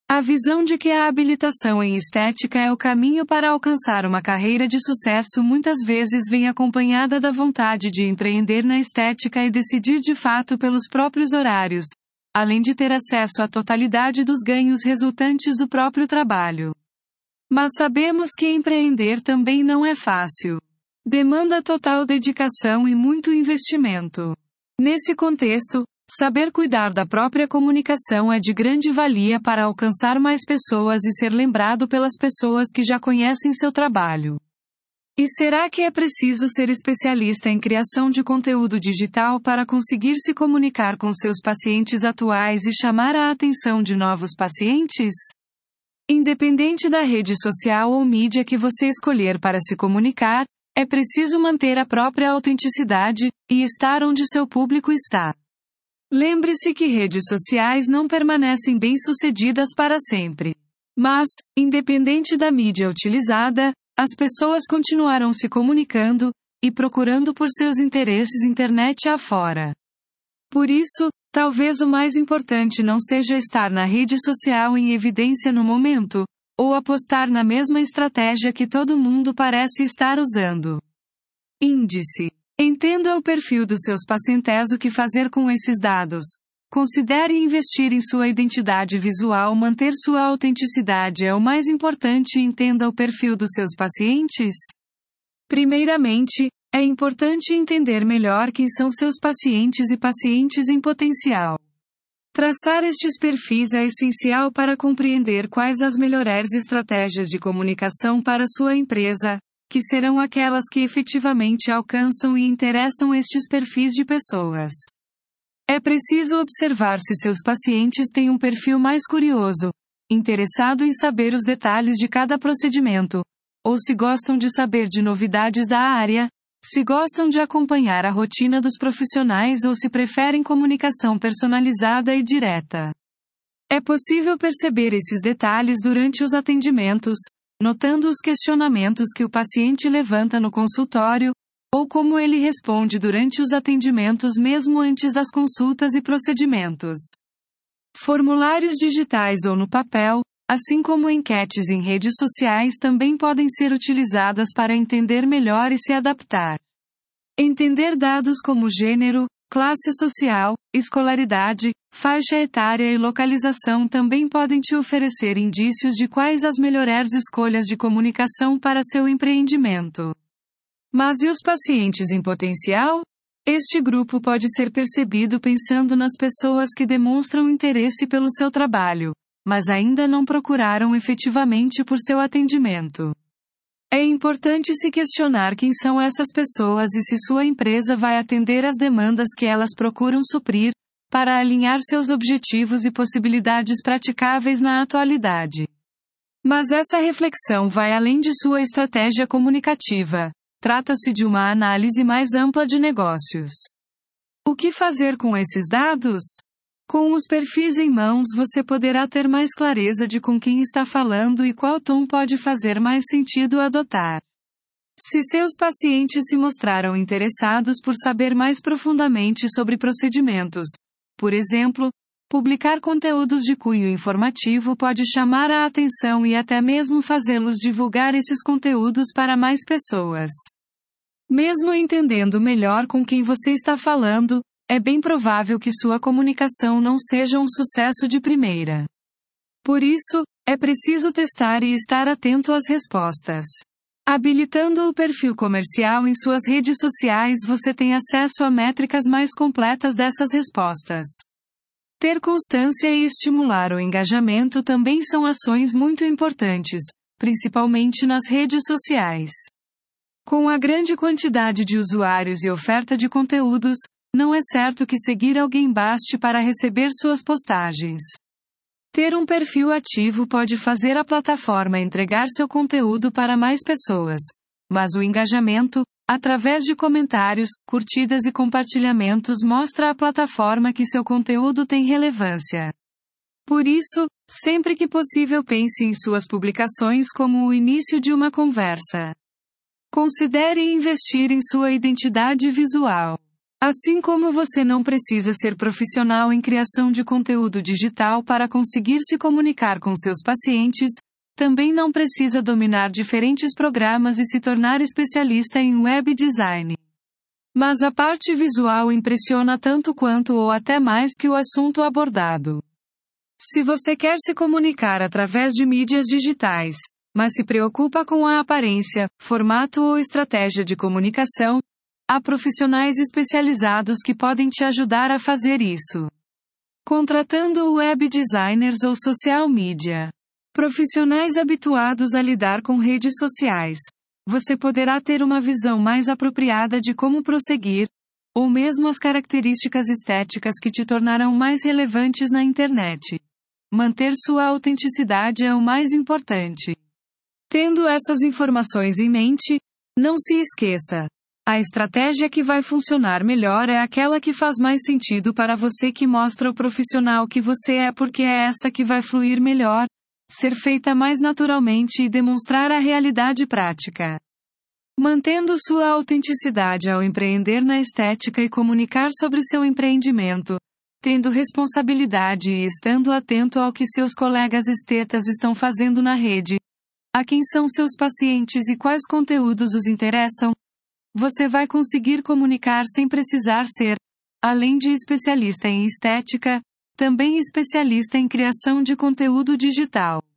A visão de que a habilitação em estética é o caminho para alcançar uma carreira de sucesso muitas vezes vem acompanhada da vontade de empreender na estética e decidir de fato pelos próprios horários, além de ter acesso à totalidade dos ganhos resultantes do próprio trabalho. Mas sabemos que empreender também não é fácil. Demanda total dedicação e muito investimento. Nesse contexto, saber cuidar da própria comunicação é de grande valia para alcançar mais pessoas e ser lembrado pelas pessoas que já conhecem seu trabalho. E será que é preciso ser especialista em criação de conteúdo digital para conseguir se comunicar com seus pacientes atuais e chamar a atenção de novos pacientes? Independente da rede social ou mídia que você escolher para se comunicar, é preciso manter a própria autenticidade e estar onde seu público está. Lembre-se que redes sociais não permanecem bem-sucedidas para sempre. Mas, independente da mídia utilizada, as pessoas continuarão se comunicando e procurando por seus interesses internet afora. Por isso, talvez o mais importante não seja estar na rede social em evidência no momento, ou apostar na mesma estratégia que todo mundo parece estar usando. Índice. Entenda o perfil dos seus pacientes. O que fazer com esses dados? Considere investir em sua identidade visual. Manter sua autenticidade é o mais importante. Entenda o perfil dos seus pacientes. Primeiramente, é importante entender melhor quem são seus pacientes e pacientes em potencial. Traçar estes perfis é essencial para compreender quais as melhores estratégias de comunicação para sua empresa, que serão aquelas que efetivamente alcançam e interessam estes perfis de pessoas. É preciso observar se seus pacientes têm um perfil mais curioso, interessado em saber os detalhes de cada procedimento, ou se gostam de saber de novidades da área, se gostam de acompanhar a rotina dos profissionais ou se preferem comunicação personalizada e direta. É possível perceber esses detalhes durante os atendimentos, notando os questionamentos que o paciente levanta no consultório, ou como ele responde durante os atendimentos mesmo antes das consultas e procedimentos. Formulários digitais ou no papel, assim como enquetes em redes sociais, também podem ser utilizadas para entender melhor e se adaptar. Entender dados como gênero, classe social, escolaridade, faixa etária e localização também podem te oferecer indícios de quais as melhores escolhas de comunicação para seu empreendimento. Mas e os pacientes em potencial? Este grupo pode ser percebido pensando nas pessoas que demonstram interesse pelo seu trabalho, mas ainda não procuraram efetivamente por seu atendimento. É importante se questionar quem são essas pessoas e se sua empresa vai atender às demandas que elas procuram suprir, para alinhar seus objetivos e possibilidades praticáveis na atualidade. Mas essa reflexão vai além de sua estratégia comunicativa. Trata-se de uma análise mais ampla de negócios. O que fazer com esses dados? Com os perfis em mãos, você poderá ter mais clareza de com quem está falando e qual tom pode fazer mais sentido adotar. Se seus pacientes se mostraram interessados por saber mais profundamente sobre procedimentos, por exemplo, publicar conteúdos de cunho informativo pode chamar a atenção e até mesmo fazê-los divulgar esses conteúdos para mais pessoas. Mesmo entendendo melhor com quem você está falando, é bem provável que sua comunicação não seja um sucesso de primeira. Por isso, é preciso testar e estar atento às respostas. Habilitando o perfil comercial em suas redes sociais, você tem acesso a métricas mais completas dessas respostas. Ter constância e estimular o engajamento também são ações muito importantes, principalmente nas redes sociais. Com a grande quantidade de usuários e oferta de conteúdos, não é certo que seguir alguém baste para receber suas postagens. Ter um perfil ativo pode fazer a plataforma entregar seu conteúdo para mais pessoas, mas o engajamento, através de comentários, curtidas e compartilhamentos, mostra à plataforma que seu conteúdo tem relevância. Por isso, sempre que possível, pense em suas publicações como o início de uma conversa. Considere investir em sua identidade visual. Assim como você não precisa ser profissional em criação de conteúdo digital para conseguir se comunicar com seus pacientes, também não precisa dominar diferentes programas e se tornar especialista em web design. Mas a parte visual impressiona tanto quanto ou até mais que o assunto abordado. Se você quer se comunicar através de mídias digitais, mas se preocupa com a aparência, formato ou estratégia de comunicação, há profissionais especializados que podem te ajudar a fazer isso. Contratando web designers ou social media. Profissionais habituados a lidar com redes sociais. Você poderá ter uma visão mais apropriada de como prosseguir, ou mesmo as características estéticas que te tornarão mais relevantes na internet. Manter sua autenticidade é o mais importante. Tendo essas informações em mente, não se esqueça. A estratégia que vai funcionar melhor é aquela que faz mais sentido para você, que mostra o profissional que você é, porque é essa que vai fluir melhor, ser feita mais naturalmente e demonstrar a realidade prática. Mantendo sua autenticidade ao empreender na estética e comunicar sobre seu empreendimento, tendo responsabilidade e estando atento ao que seus colegas estetas estão fazendo na rede, a quem são seus pacientes e quais conteúdos os interessam, você vai conseguir comunicar sem precisar ser, além de especialista em estética, também especialista em criação de conteúdo digital.